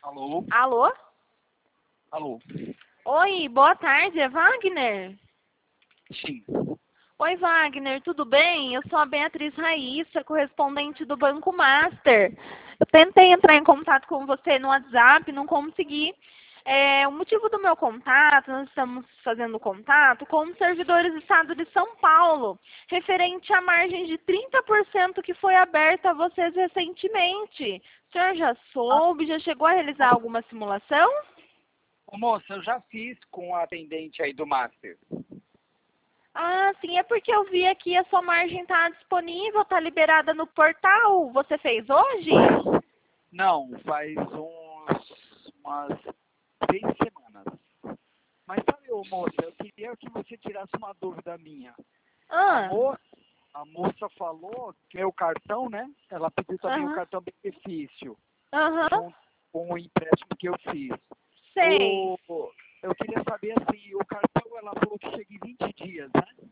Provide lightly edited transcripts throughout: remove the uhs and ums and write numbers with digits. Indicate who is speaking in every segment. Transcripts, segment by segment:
Speaker 1: Alô?
Speaker 2: Alô?
Speaker 1: Alô?
Speaker 2: Oi, boa tarde, é Wagner?
Speaker 1: Sim.
Speaker 2: Oi, Wagner, tudo bem? Eu sou a Beatriz Raíssa, correspondente do Banco Master. Eu tentei entrar em contato com você no WhatsApp, não consegui. O motivo do meu contato, nós estamos fazendo contato com os servidores do Estado de São Paulo, referente à margem de 30% que foi aberta a vocês recentemente. O senhor já soube, já chegou a realizar alguma simulação?
Speaker 1: Ô, moça, eu já fiz com a atendente aí do Master.
Speaker 2: Ah, sim, é porque eu vi aqui a sua margem está disponível, está liberada no portal. Você fez hoje?
Speaker 1: Não, faz umas 3 semanas. Mas sabe, ô, moça, eu queria que você tirasse uma dúvida minha.
Speaker 2: Ah,
Speaker 1: A moça falou que meu cartão, né? Ela pediu também o
Speaker 2: aham,
Speaker 1: cartão benefício,
Speaker 2: aham,
Speaker 1: junto com o empréstimo que eu fiz.
Speaker 2: sei.
Speaker 1: Eu queria saber, assim, o cartão, ela falou que chega em 20 dias, né?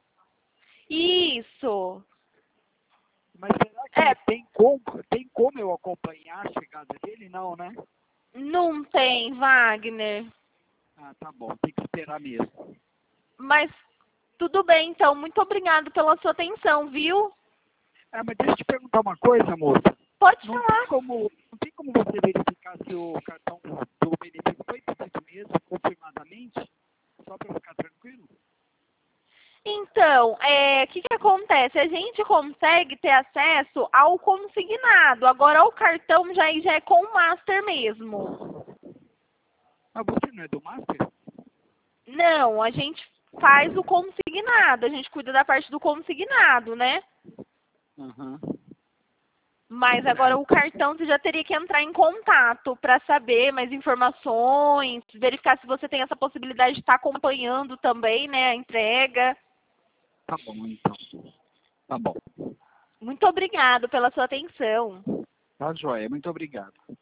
Speaker 2: Isso.
Speaker 1: Mas será
Speaker 2: É,
Speaker 1: que tem como eu acompanhar a chegada dele? Não, né?
Speaker 2: não tem, Wagner.
Speaker 1: Ah, tá bom, tem que esperar mesmo.
Speaker 2: Mas tudo bem, então. Muito obrigado pela sua atenção, viu?
Speaker 1: Ah, mas deixa eu te perguntar uma coisa, moça.
Speaker 2: Pode
Speaker 1: Não tem
Speaker 2: falar.
Speaker 1: como você verificar se o cartão do benefício foi pedido mesmo, confirmadamente? Só para eu ficar tranquilo?
Speaker 2: Então, o que acontece? A gente consegue ter acesso ao consignado. Agora, o cartão já é com o Master mesmo.
Speaker 1: Mas você não é do Master?
Speaker 2: Não, a gente faz o consignado. A gente cuida da parte do consignado, né?
Speaker 1: Aham.
Speaker 2: Mas agora o cartão você já teria que entrar em contato para saber mais informações, verificar se você tem essa possibilidade de estar acompanhando também, né, a entrega.
Speaker 1: Tá bom, então. Tá bom.
Speaker 2: Muito obrigado pela sua atenção.
Speaker 1: Tá joia, muito obrigado.